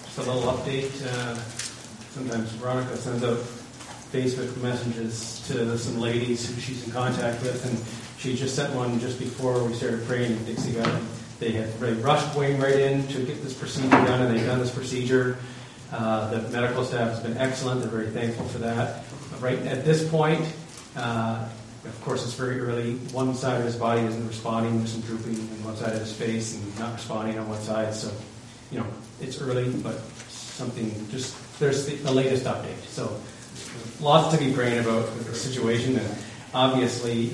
Just a little update. Sometimes Veronica sends out Facebook messages to some ladies who she's in contact with, and she just sent one just before we started praying in Dixie Valley. They had really rushed Wayne right in to get this procedure done, and they've done this procedure. The medical staff has been excellent. They're very thankful for that. Right at this point, of course, it's very early. One side of his body isn't responding. There's some drooping on one side of his face and not responding on one side. So, it's early, but there's the latest update. So, lots to be praying about with the situation. And obviously,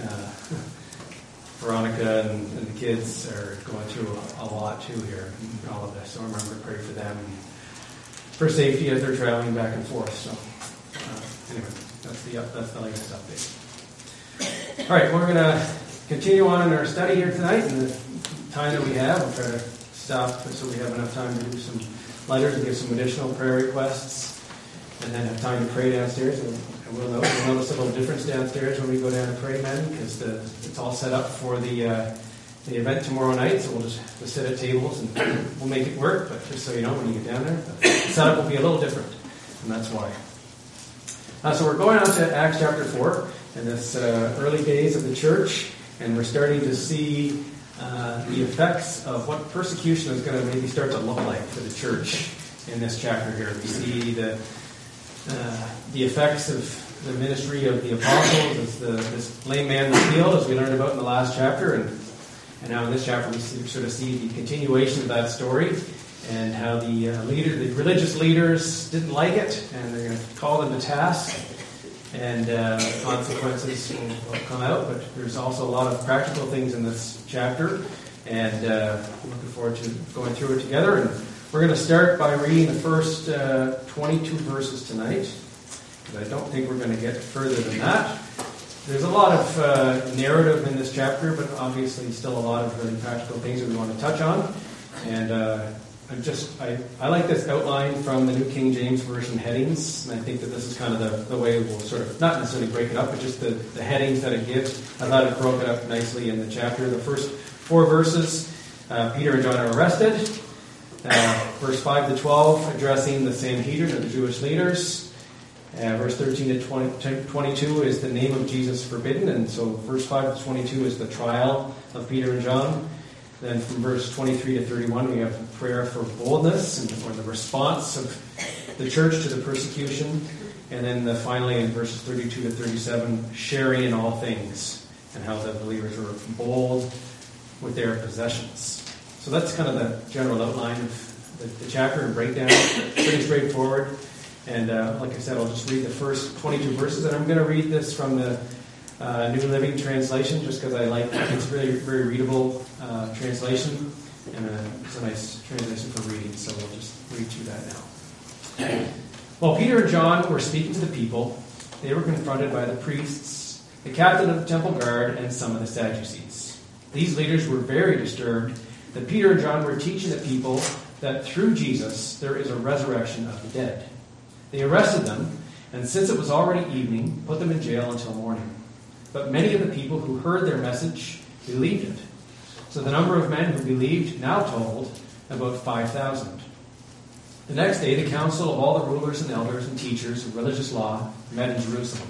Veronica and the kids are going through a lot too here in all of this. So remember to pray for them and for safety as they're traveling back and forth. So anyway, that's the latest update. All right, we're going to continue on in our study here tonight. In the time that we have, we'll try to stop so we have enough time to do some letters and give some additional prayer requests, and then have time to pray downstairs. And we'll notice a little difference downstairs when we go down and pray, men, because it's all set up for the event tomorrow night. So we'll just sit at tables and we'll make it work. But just so you know, when you get down there, the setup will be a little different, and that's why. So we're going on to Acts chapter 4 in this early days of the church, and we're starting to see the effects of what persecution is going to maybe start to look like for the church in this chapter here. We see the effects of the ministry of the apostles as this lame man was healed, as we learned about in the last chapter, and now in this chapter we sort of see the continuation of that story, and how the religious leaders didn't like it, and they're going to call them to task, and consequences will come out. But there's also a lot of practical things in this chapter, and I'm looking forward to going through it together. And we're going to start by reading the first 22 verses tonight, because I don't think we're going to get further than that. There's a lot of narrative in this chapter, but obviously still a lot of really practical things that we want to touch on. And I like this outline from the New King James Version headings, and I think that this is kind of the way we'll sort of, not necessarily break it up, but just the headings that it gives. I thought it broke it up nicely in the chapter. The first 4 verses, Peter and John are arrested. Verse 5 to 12, addressing the Sanhedrin, the Jewish leaders. Verse 13 to 22 is the name of Jesus forbidden, and so verse 5 to 22 is the trial of Peter and John. Then from verse 23 to 31, we have prayer for boldness, or the response of the church to the persecution. And then finally in verses 32 to 37, sharing in all things, and how the believers were bold with their possessions. So that's kind of the general outline of the chapter and breakdown. Pretty straightforward. And like I said, I'll just read the first 22 verses. And I'm going to read this from the New Living Translation, just because I like it. It's really very readable translation. And it's a nice translation for reading. So we'll just read through that now. While Peter and John were speaking to the people, they were confronted by the priests, the captain of the temple guard, and some of the Sadducees. These leaders were very disturbed that Peter and John were teaching the people that through Jesus there is a resurrection of the dead. They arrested them, and since it was already evening, put them in jail until morning. But many of the people who heard their message believed it. So the number of men who believed now totaled about 5,000. The next day, the council of all the rulers and elders and teachers of religious law met in Jerusalem.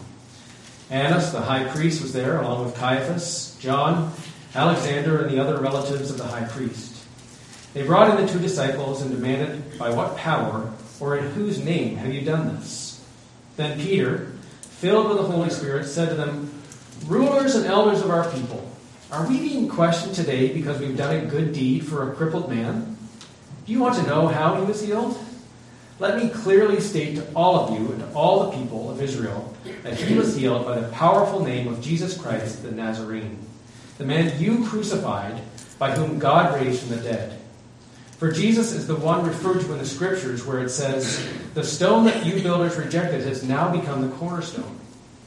Annas, the high priest, was there, along with Caiaphas, John, Alexander, and the other relatives of the high priest. They brought in the 2 disciples and demanded, by what power or in whose name have you done this? Then Peter, filled with the Holy Spirit, said to them, Rulers and elders of our people, are we being questioned today because we've done a good deed for a crippled man? Do you want to know how he was healed? Let me clearly state to all of you and to all the people of Israel that he was healed by the powerful name of Jesus Christ the Nazarene, the man you crucified, by whom God raised from the dead. For Jesus is the one referred to in the Scriptures where it says, the stone that you builders rejected has now become the cornerstone.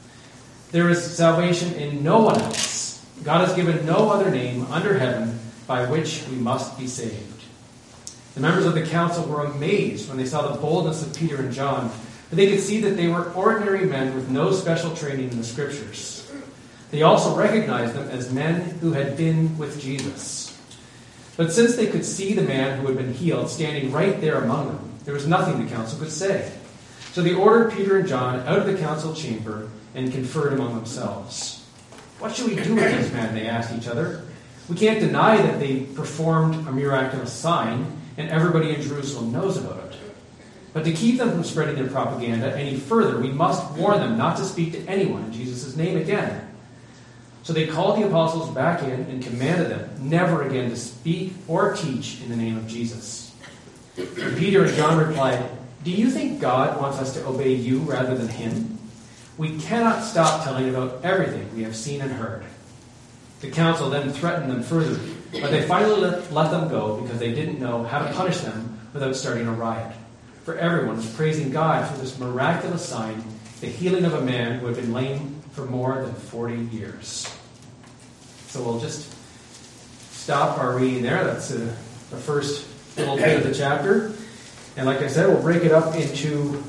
There is salvation in no one else. God has given no other name under heaven by which we must be saved. The members of the council were amazed when they saw the boldness of Peter and John, for they could see that they were ordinary men with no special training in the Scriptures. They also recognized them as men who had been with Jesus. But since they could see the man who had been healed standing right there among them, there was nothing the council could say. So they ordered Peter and John out of the council chamber and conferred among themselves. "What shall we do with this man?" they asked each other. "We can't deny that they performed a miraculous sign, and everybody in Jerusalem knows about it. But to keep them from spreading their propaganda any further, we must warn them not to speak to anyone in Jesus' name again." So they called the apostles back in and commanded them never again to speak or teach in the name of Jesus. And Peter and John replied, "Do you think God wants us to obey you rather than him? We cannot stop telling about everything we have seen and heard." The council then threatened them further, but they finally let them go because they didn't know how to punish them without starting a riot. For everyone was praising God for this miraculous sign, the healing of a man who had been lame for more than 40 years. So we'll just stop our reading there. That's the first little bit of the chapter. And like I said, we'll break it up into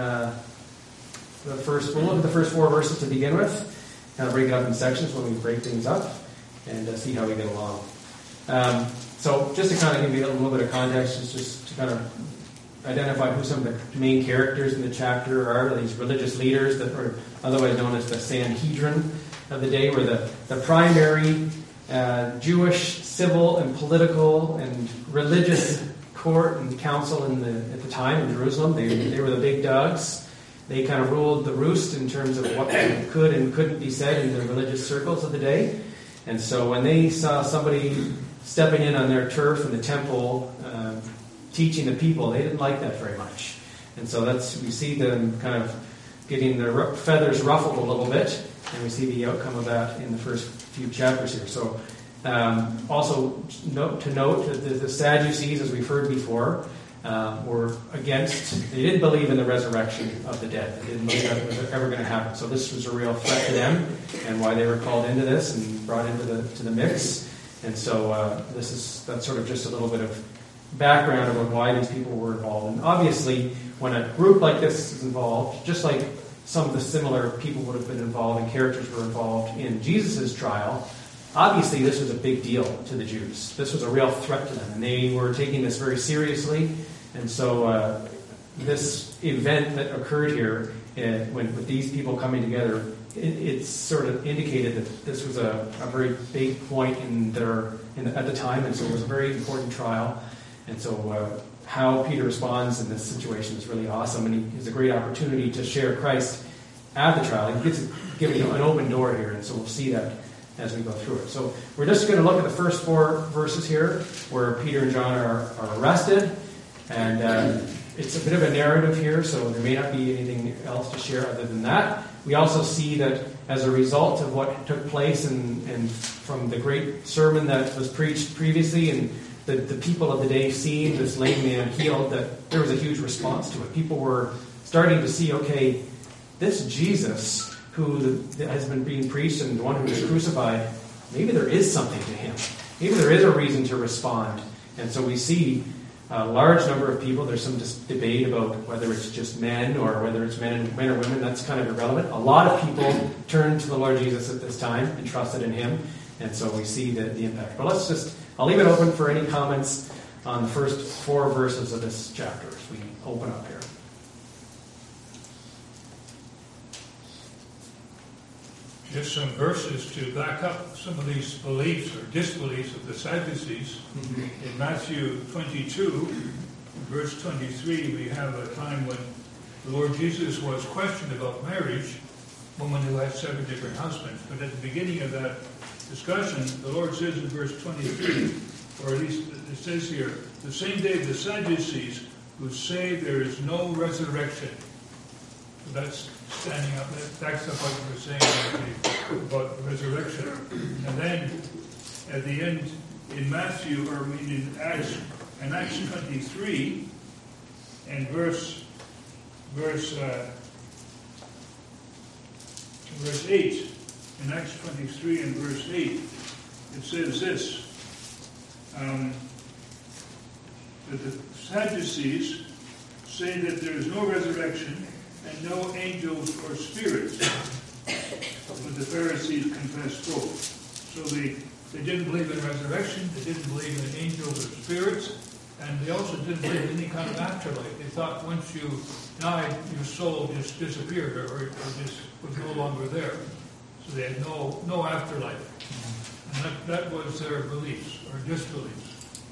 we'll look at the first 4 verses to begin with. Kind of break it up in sections when we break things up and see how we get along. So just to kind of give you a little bit of context, just to kind of identify who some of the main characters in the chapter are. These religious leaders that were otherwise known as the Sanhedrin of the day were the primary Jewish civil and political and religious court and council at the time in Jerusalem. They were the big dogs. They kind of ruled the roost in terms of what could and couldn't be said in the religious circles of the day. And so when they saw somebody stepping in on their turf in the temple, teaching the people, they didn't like that very much. And so we see them kind of getting their feathers ruffled a little bit, and we see the outcome of that in the first few chapters here. So also note that the Sadducees, as we've heard before, were against, they didn't believe in the resurrection of the dead. They didn't believe that it was ever going to happen. So this was a real threat to them, and why they were called into this and brought into the mix. And so that's sort of just a little bit of background about why these people were involved. And obviously, when a group like this is involved, just like some of the similar people would have been involved and characters were involved in Jesus' trial, obviously this was a big deal to the Jews. This was a real threat to them, and they were taking this very seriously. And so this event that occurred here, with these people coming together, it sort of indicated that this was a very big point at the time, and so it was a very important trial. And so how Peter responds in this situation is really awesome, and he has a great opportunity to share Christ at the trial. He gets given an open door here, and so we'll see that as we go through it. So we're just going to look at the first 4 verses here, where Peter and John are arrested, and it's a bit of a narrative here, so there may not be anything else to share other than that. We also see that as a result of what took place and from the great sermon that was preached previously, and the people of the day seeing this lame man healed, that there was a huge response to it. People were starting to see, okay, this Jesus who has been being preached and the one who was crucified, maybe there is something to him. Maybe there is a reason to respond. And so we see a large number of people. There's some debate about whether it's just men or whether it's men or women. That's kind of irrelevant. A lot of people turned to the Lord Jesus at this time and trusted in him. And so we see the impact. But I'll leave it open for any comments on the first 4 verses of this chapter as we open up here. Just some verses to back up some of these beliefs or disbeliefs of the Sadducees. Mm-hmm. In Matthew 22, verse 23, we have a time when the Lord Jesus was questioned about marriage, woman who had 7 different husbands. But at the beginning of that discussion, the Lord says in verse 23, or at least it says here, the same day the Sadducees who say there is no resurrection. So that's standing up, that backs up what you were saying about resurrection. And then at the end, in Acts 23, and verse 8, in Acts 23 and verse 8, it says this, that the Sadducees say that there is no resurrection and no angels or spirits, but the Pharisees confessed both. So they didn't believe in resurrection, they didn't believe in angels or spirits, And they also didn't believe in any kind of afterlife. They thought once you died, your soul just disappeared or just was no longer there. So they had no afterlife. And that was their beliefs or disbeliefs.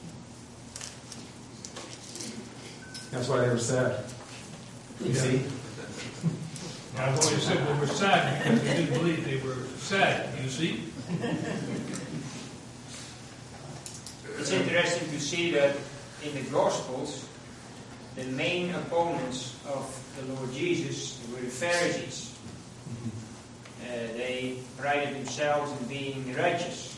That's why they were sad. You see? I've always said they were sad because they didn't believe they were sad, you see? It's interesting to see that in the Gospels, the main opponents of the Lord Jesus were the Pharisees. They prided themselves in being righteous.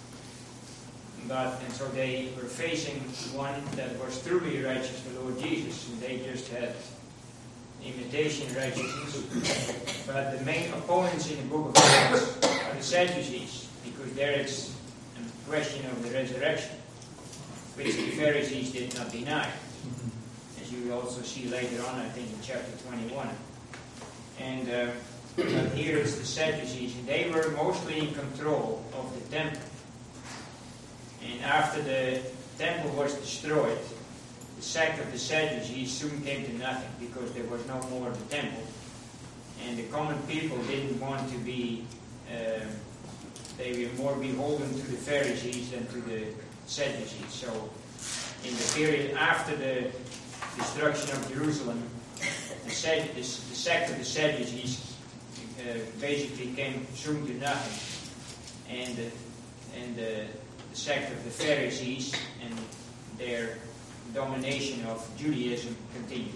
And so they were facing one that was truly righteous, the Lord Jesus, and they just had imitation righteousness. But the main opponents in the book of Acts are the Sadducees, because there it's a question of the resurrection, which the Pharisees did not deny, as you will also see later on, I think, in chapter 21. And but here it's the Sadducees, and they were mostly in control of the temple. And after the temple was destroyed, the sect of the Sadducees soon came to nothing, because there was no more of the temple. And the common people didn't want to be, they were more beholden to the Pharisees than to the Sadducees. So in the period after the destruction of Jerusalem, the sect of the Sadducees basically came soon to nothing. And the sect of the Pharisees and their domination of Judaism continued.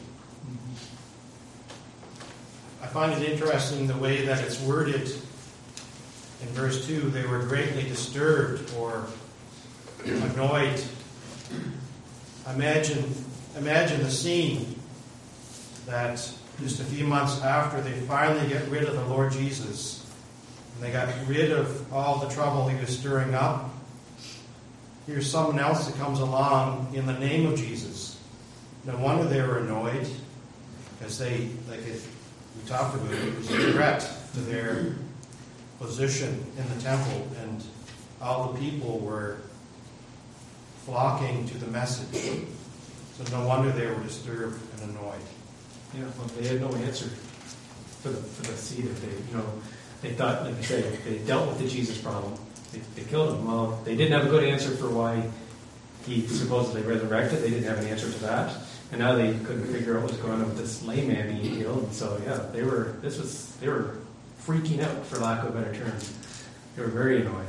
I find it interesting the way that it's worded in verse 2. They were greatly disturbed or annoyed. Imagine the scene that just a few months after they finally get rid of the Lord Jesus, and they got rid of all the trouble he was stirring up. Here's someone else that comes along in the name of Jesus. No wonder they were annoyed, because we talked about it was a threat to their position in the temple, and all the people were flocking to the message. So no wonder they were disturbed and annoyed. Yeah, well, they had no answer for the seed that they thought, like I said, they dealt with the Jesus problem. They killed him. Well, they didn't have a good answer for why he supposedly resurrected. They didn't have an answer to that. And now they couldn't figure out what was going on with this lame man being healed. And so, yeah, they were freaking out, for lack of a better term. They were very annoyed.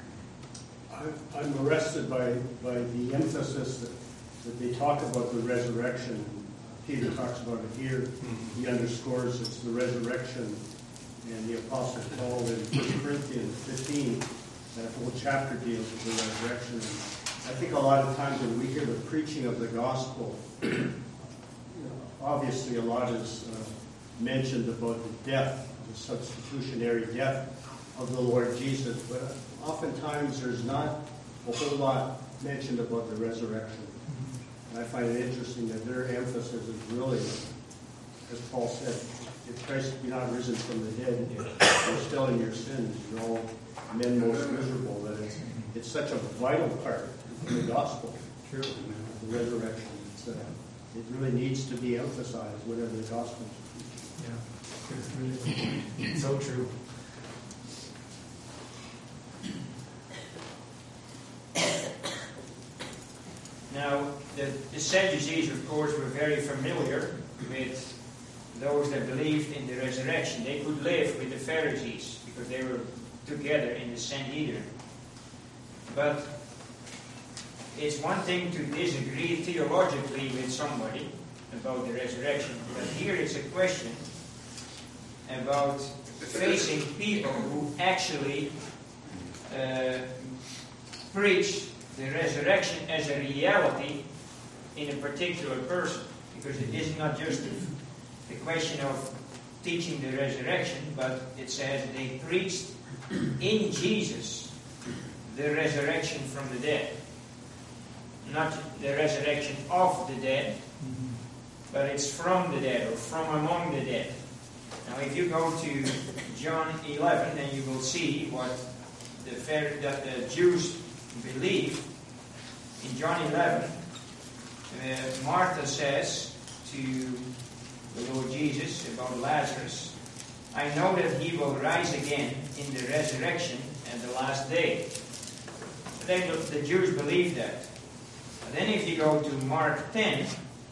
I'm arrested by the emphasis that they talk about the resurrection. Peter talks about it here. He underscores it's the resurrection. And the Apostle Paul in 1 Corinthians 15, that whole chapter deals with the resurrection. And I think a lot of times when we hear the preaching of the gospel, obviously a lot is mentioned about the death, the substitutionary death of the Lord Jesus, but oftentimes there's not a whole lot mentioned about the resurrection. And I find it interesting that their emphasis is really, as Paul said, if Christ be not risen from the dead, you're still in your sins. You're all men most miserable. That it's such a vital part of the gospel. True. The resurrection. It really needs to be emphasized whenever the gospel is preached. Yeah, it's so true. Now, the Sadducees, of course, were very familiar with those that believed in the resurrection. They could live with the Pharisees because they were together in the Sanhedrin. But it's one thing to disagree theologically with somebody about the resurrection, but here it's a question about facing people who actually preach the resurrection as a reality in a particular person, because it is not just the question of teaching the resurrection, but it says they preached in Jesus the resurrection from the dead. Not the resurrection of the dead, but it's from the dead or from among the dead. Now if you go to John 11, then you will see what that the Jews believe. In John 11, Martha says to the Lord Jesus about Lazarus, I know that he will rise again in the resurrection at the last day. The Jews believed that. But then if you go to Mark 10,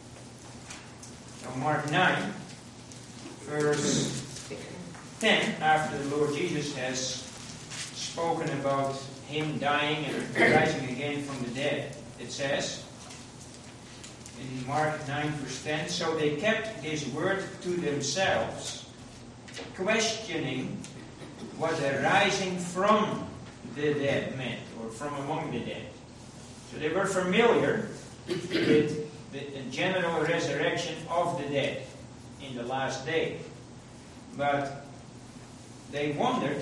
or Mark 9, verse 10, after the Lord Jesus has spoken about him dying and rising again from the dead, it says, in Mark 9, verse 10, so they kept his word to themselves, questioning what the rising from the dead meant, or from among the dead. So they were familiar with the general resurrection of the dead in the last day. But they wondered,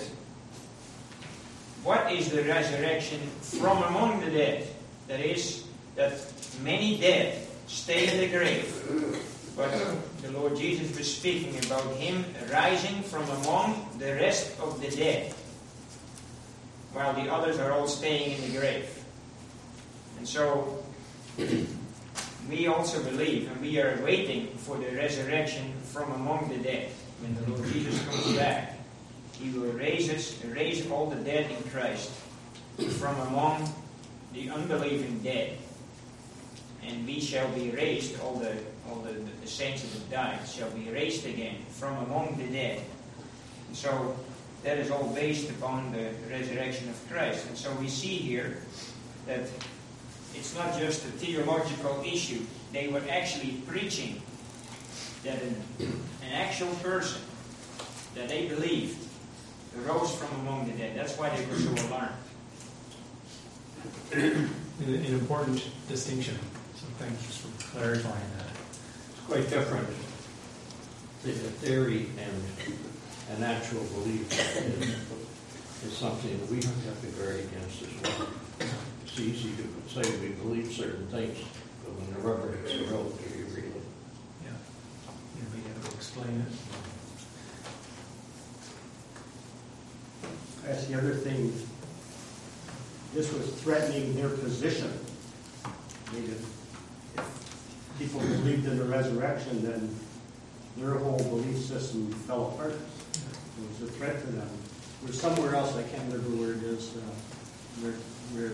what is the resurrection from among the dead? That is, that many dead stay in the grave. But the Lord Jesus was speaking about him rising from among the rest of the dead, while the others are all staying in the grave. And so, we also believe, and we are waiting for the resurrection from among the dead. When the Lord Jesus comes back, he will raise all the dead in Christ from among the unbelieving dead. And we shall be raised, all the saints that have died shall be raised again from among the dead. And so that is all based upon the resurrection of Christ. And so we see here that it's not just a theological issue. They were actually preaching that an actual person that they believed arose from among the dead. That's why they were so alarmed. An important distinction. So thanks for clarifying that. It's quite different. The theory and an actual belief is something that we have to guard against as well. It's easy to say we believe certain things, but when the rubber hits the road, do you really? Yeah. You'll be able to explain it. That's the other thing. This was threatening their position. I mean, if people believed in the resurrection, then their whole belief system fell apart. It was a threat to them. There's somewhere else, I can't remember where it is, where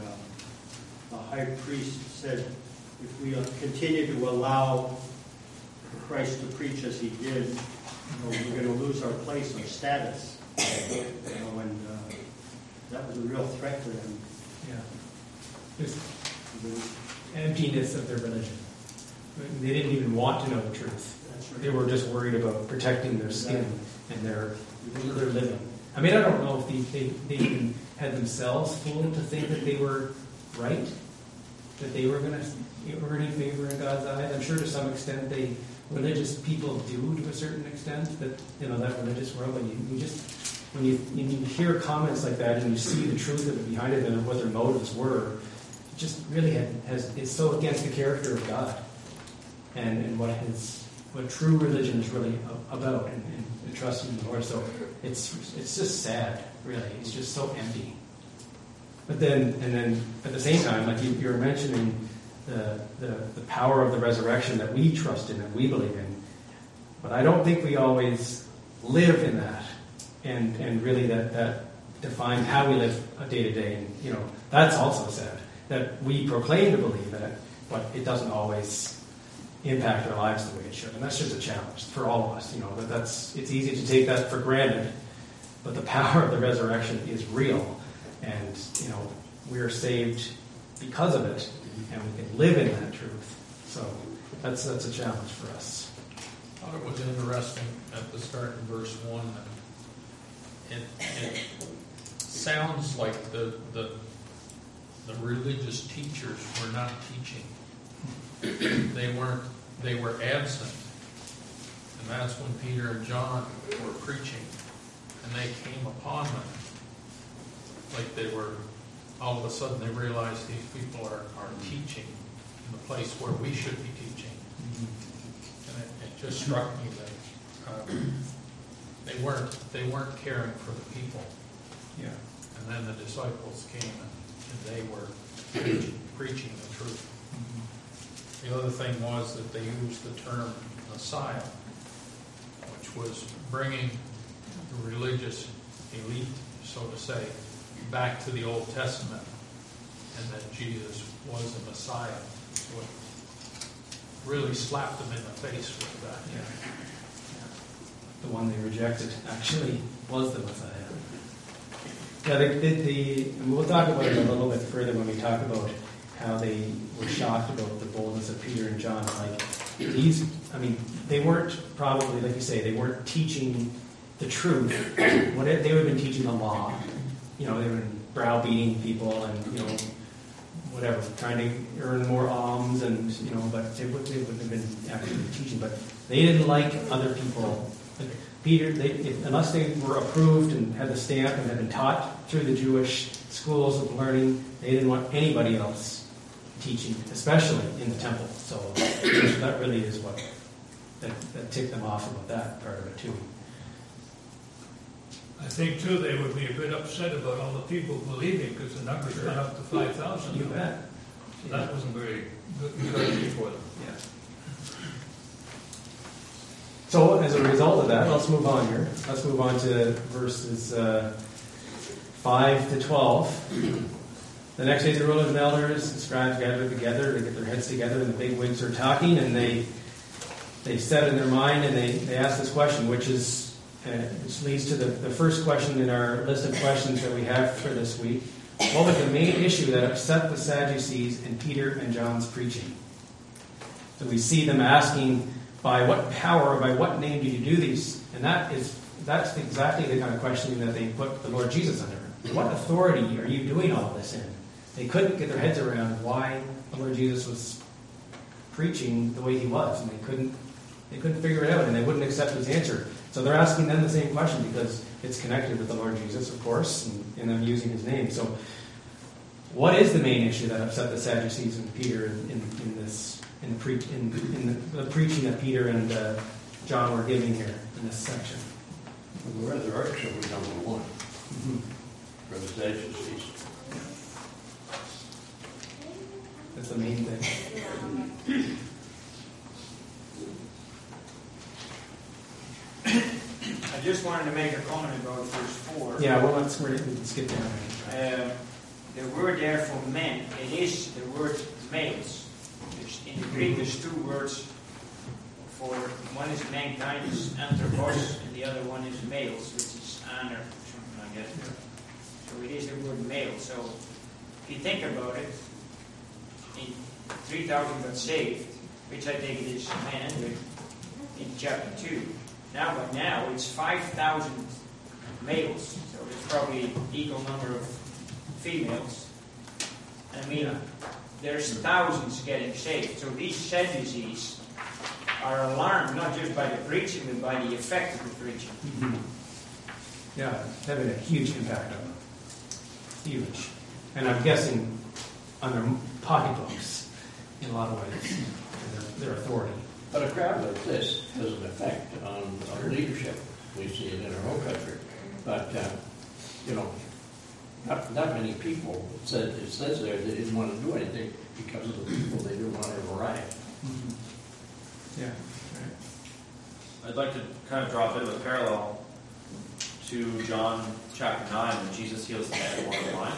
the high priest said, if we continue to allow Christ to preach as he did, we're going to lose our place, our status. And that was a real threat to them. Yeah. There's emptiness of their religion. They didn't even want to know the truth. That's right. They were just worried about protecting their skin and their living. I mean, I don't know if they even had themselves fooled to think that they were right, that they were going to earn any favor in God's eyes. I'm sure to some extent religious people do to a certain extent, that that religious world, when you hear comments like that and you see the truth of it behind it and what their motives were, it just really it's so against the character of God and what true religion is really about and trusting in the Lord. So it's just sad, really. It's just so empty. But then at the same time, like you were mentioning, the power of the resurrection that we trust in, that we believe in. But I don't think we always live in that, and really that defines how we live a day to day. And that's also sad, that we proclaim to believe that, but it doesn't always impact our lives the way it should. And that's just a challenge for all of us. It's easy to take that for granted, but the power of the resurrection is real, and we are saved because of it, and we can live in that truth. So that's a challenge for us. I thought it was interesting at the start in verse 1. It sounds like the religious teachers were not teaching. They were absent. And that's when Peter and John were preaching. And they came upon them. Like they were, all of a sudden they realized these people are teaching in the place where we should be teaching. And it just struck me that they weren't caring for the people. Yeah. And then the disciples came and they were preaching the truth. The other thing was that they used the term Messiah, which was bringing the religious elite, so to say, back to the Old Testament, and that Jesus was the Messiah. So it really slapped them in the face with that. Yeah. The one they rejected actually was the Messiah. Yeah, and we'll talk about it a little bit further when we talk about how they were shocked about the boldness of Peter and John. Like they weren't probably, like you say, they weren't teaching the truth. They would have been teaching the law. They would have been browbeating people and, whatever, trying to earn more alms and, but they wouldn't have been actually teaching. But they didn't like other people. Peter, unless they were approved and had the stamp and had been taught through the Jewish schools of learning, they didn't want anybody else teaching, especially in the temple. So that really is what that ticked them off about that part of it too. I think, too, they would be a bit upset about all the people believing because the numbers went up to 5,000. You bet. So that wasn't very good encouragement for them. Yeah. So as a result of that, let's move on here. Let's move on to verses 5 to 12. The next day the rulers and elders and scribes gathered together to get their heads together, and the big wigs are talking, and they said in their mind, and they asked this question, which leads to the first question in our list of questions that we have for this week. What was the main issue that upset the Sadducees in Peter and John's preaching? So we see them asking, by what power or by what name did you do these? And that's exactly the kind of questioning that they put the Lord Jesus under. What authority are you doing all this in? They couldn't get their heads around why the Lord Jesus was preaching the way he was, and they couldn't figure it out, and they wouldn't accept his answer. So they're asking them the same question because it's connected with the Lord Jesus, of course, and them using his name. So what is the main issue that upset the Sadducees and Peter in the preaching that Peter and John were giving here in this section? The resurrection was number one for the Sadducees. That's the main thing. I just wanted to make a comment about verse 4. Yeah, well, let's skip down. The word there for men, it is the word males. In the Greek, there's two words for, one is mankind, is anthropos, and the other one is males, which is aner, or something like that. So it is the word male. So if you think about it, in 3,000 got saved, which I think it is men in chapter 2. But now it's 5,000 males, so it's probably equal number of females. I mean, there's thousands getting saved. So these Sadducees are alarmed not just by the preaching, but by the effect of the preaching. Mm-hmm. Yeah, it's having a huge impact on them. Huge. And I'm guessing on their pocketbooks in a lot of ways, and their authority. But a crowd like this has an effect on leadership. We see it in our own country. But, not many people, it says there, they didn't want to do anything because of the people they didn't want to arrive. Mm-hmm. Yeah. Right. I'd like to kind of draw a bit of a parallel to John chapter 9 when Jesus heals the man born blind.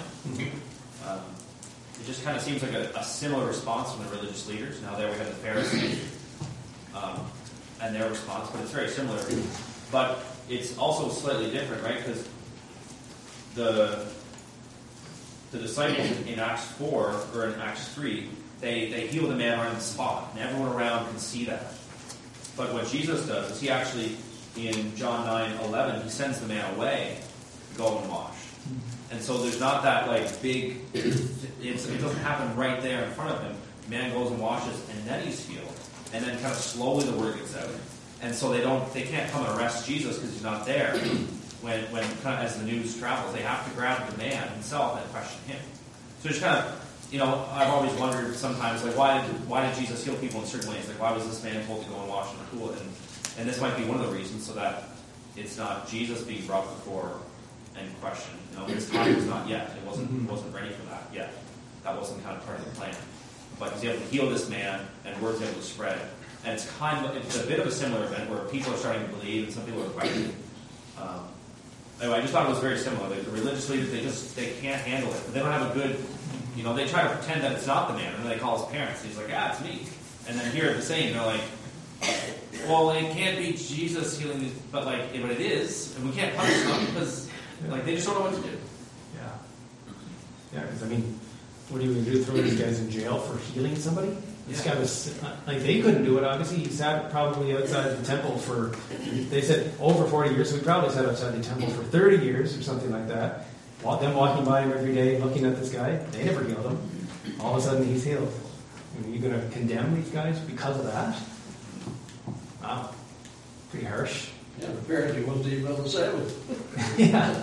It just kind of seems like a similar response from the religious leaders. Now there we have the Pharisees and their response, but it's very similar. But it's also slightly different, right? Because the disciples in Acts 4 or in Acts 3, they heal the man on the spot, and everyone around can see that. But what Jesus does is he actually, in John 9:11, he sends the man away to go and wash. And so there's not that big, it doesn't happen right there in front of him. The man goes and washes, and then he's healed. And then kind of slowly the word gets out. And so they can't come and arrest Jesus because he's not there. When kind of as the news travels, they have to grab the man himself and question him. So just kind of, I've always wondered sometimes, why did Jesus heal people in certain ways? Why was this man told to go and wash in the pool? And this might be one of the reasons, so that it's not Jesus being brought before and questioned. His time was not yet. It wasn't ready for that yet. That wasn't kind of part of the plan. but he was able to heal this man, and word's able to spread. And it's a bit of a similar event where people are starting to believe, and some people are fighting. Anyway, I just thought it was very similar. The religious leaders, they can't handle it. But they don't have a good, they try to pretend that it's not the man, and then they call his parents. He's like, it's me. And then here at the same, they're like, well, it can't be Jesus healing these, but it is, and we can't punish them because, they just don't know what to do. Yeah, because what are you going to do? Throw these guys in jail for healing somebody? This guy was they couldn't do it. Obviously, he sat probably outside the temple for. They said over 40 years. So he probably sat outside the temple for 30 years or something like that. Them walking by him every day, looking at this guy, they never healed him. All of a sudden, he's healed. Are you going to condemn these guys because of that? Wow, pretty harsh. Yeah, apparently he wasn't even on the Sabbath. Yeah.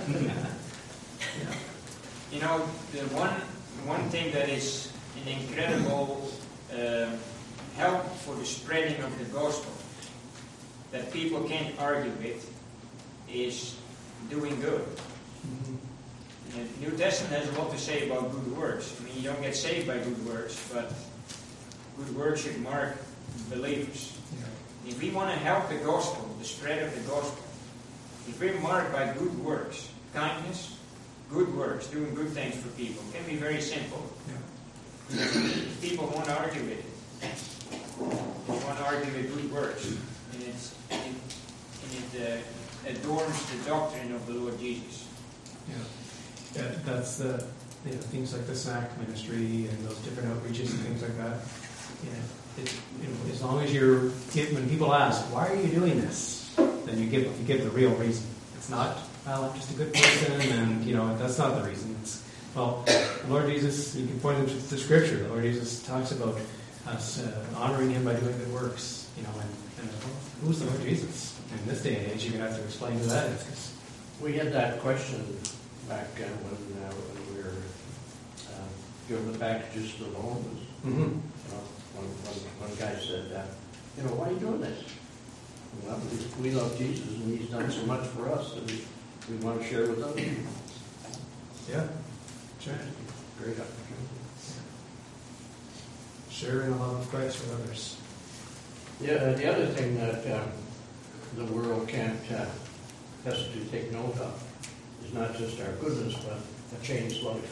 The one thing that is an incredible help for the spreading of the gospel that people can't argue with is doing good. The New Testament has a lot to say about good works. You don't get saved by good works, but good works should mark believers. If we want to help the gospel, the spread of the gospel, if we're marked by good works, kindness, good works, doing good things for people, it can be very simple. People won't argue with it. They won't argue with good works. And it adorns the doctrine of the Lord Jesus. Yeah, that's the things like the SNAC ministry and those different outreaches and things like that. As long as when people ask, why are you doing this? Then you give the real reason. It's not, I'm just a good person, and that's not the reason. It's the Lord Jesus. You can point them to Scripture. The Lord Jesus talks about us honoring Him by doing good works. And who's the Lord Jesus? In this day and age, you're going to have to explain who that is. 'Cause we had that question back when we were giving the packages to the homeless. Mm-hmm. One guy said, why are you doing this? Well, we love Jesus, and He's done so much for us that we want to share with others. Yeah, sure. Great opportunity. Sharing the love of Christ with others. Yeah, the other thing that the world has to take note of is not just our goodness, but a changed life.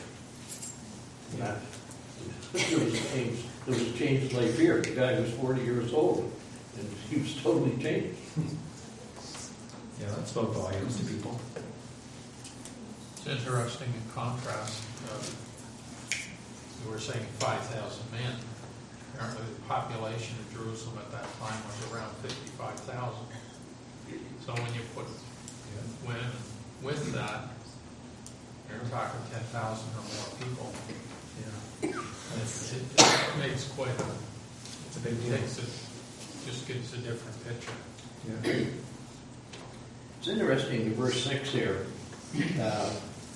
There was a changed life here. The guy was 40 years old, and he was totally changed. Yeah, that spoke volumes to people. It's interesting in contrast. We were saying 5,000 men. Apparently the population of Jerusalem at that time was around 55,000. So when you put women with that, you're talking 10,000 or more people. Yeah. It makes quite It's a big deal. Just gives a different picture. Yeah. It's interesting in verse 6 here. It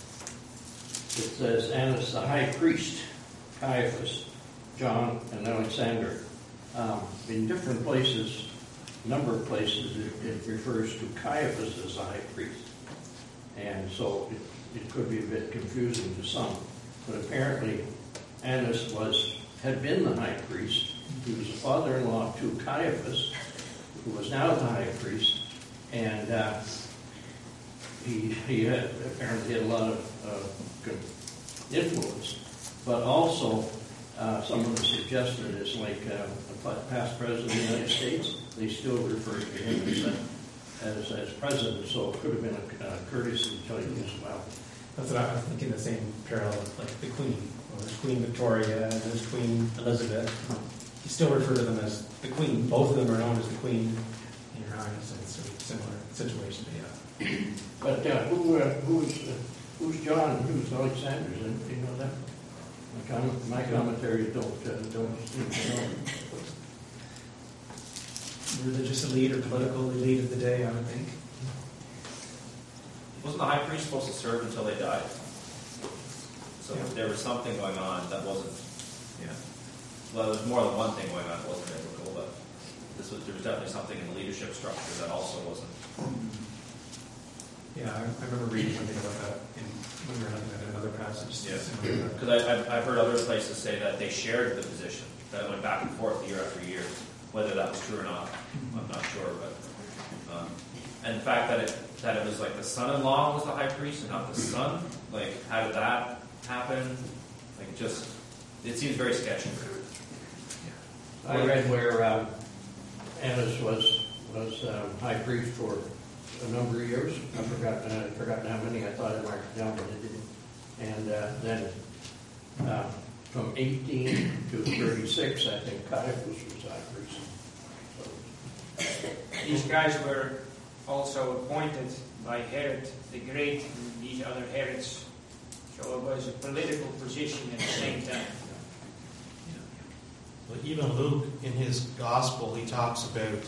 says, Annas the high priest, Caiaphas, John, and Alexander. In different places, a number of places, it refers to Caiaphas as the high priest. And so it could be a bit confusing to some. But apparently, Annas had been the high priest. He was a father-in-law to Caiaphas, who was now the high priest. And he apparently had a lot of influence. But also, someone suggested it's like a past president of the United States. They still refer to him as president, so it could have been a courtesy to you as well. That's what I was thinking, the same parallel, like the Queen. Well, there's Queen Victoria and there's Queen Elizabeth. You still refer to them as the Queen. Both of them are known as the Queen in your Highness. It's a similar situation, but yeah. But who's John and who's Alexander? Do you know that? My commentaries don't seem to know. Religious elite or political elite of the day, I would think. Wasn't the high priest supposed to serve until they died? So there was something going on that wasn't. Yeah. Well, there was more than one thing going on that wasn't biblical, but there was definitely something in the leadership structure that also wasn't. Yeah, I remember reading something about that when we were looking at another passage. Yeah, because I've heard other places say that they shared the position. that went back and forth year after year. Whether that was true or not, I'm not sure. But and the fact that it was like the son-in-law was the high priest and not the son, like how did that happen? Like it seems very sketchy. I read where Annas was high priest for a number of years. I've forgotten how many. I thought I marked it down, but I didn't. And then from 18 to 36, I think Caiaphas was high priest. So, These guys were also appointed by Herod the Great and these other Herods. So it was a political position at the same time. Well, even Luke, in his gospel, he talks about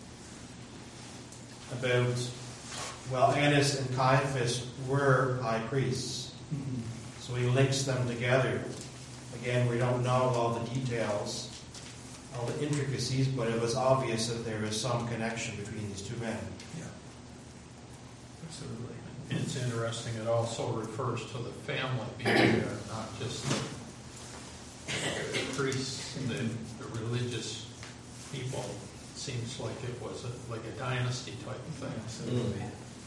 Annas and Caiaphas were high priests. Mm-hmm. So he links them together. Again, we don't know all the details, all the intricacies, but it was obvious that there was some connection between these two men. Yeah. Absolutely. And it's interesting, it also refers to the family being there, not just the priests, the religious people. It seems like it was like a dynasty type of thing. Absolutely.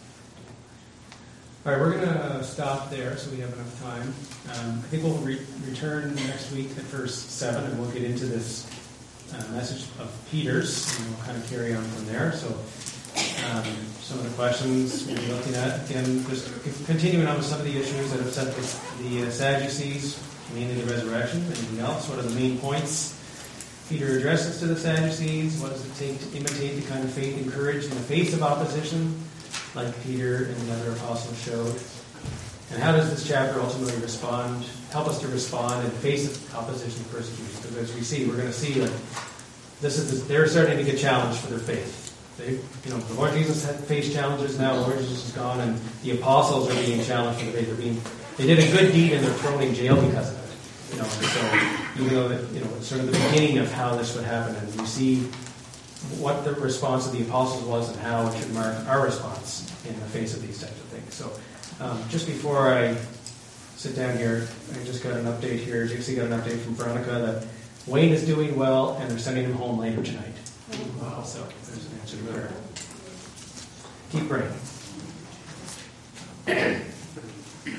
All right, we're going to stop there so we have enough time. I think we'll return next week at verse 7, and we'll get into this message of Peter's, and we'll kind of carry on from there. So some of the questions we'll be looking at, again, just continuing on with some of the issues that have set the Sadducees, mainly the resurrection. Anything else? What are the main points Peter addresses to the Sadducees? What does it take to imitate the kind of faith and courage in the face of opposition, like Peter and the other apostles showed? And how does this chapter ultimately help us to respond in the face of opposition and persecution? Because as we see, we're going to see that they're starting to get challenged for their faith. The Lord Jesus had faced challenges. Now the Lord Jesus is gone, and the apostles are being challenged for their faith. They did a good deed, and they're thrown in jail because of it. And so even though it's sort of the beginning of how this would happen, and we see what the response of the apostles was and how it should mark our response in the face of these types of things. So just before I sit down here, I just got an update here. Dixie got an update from Veronica that Wayne is doing well, and they're sending him home later tonight. Wow. So there's an answer to prayer. Keep praying.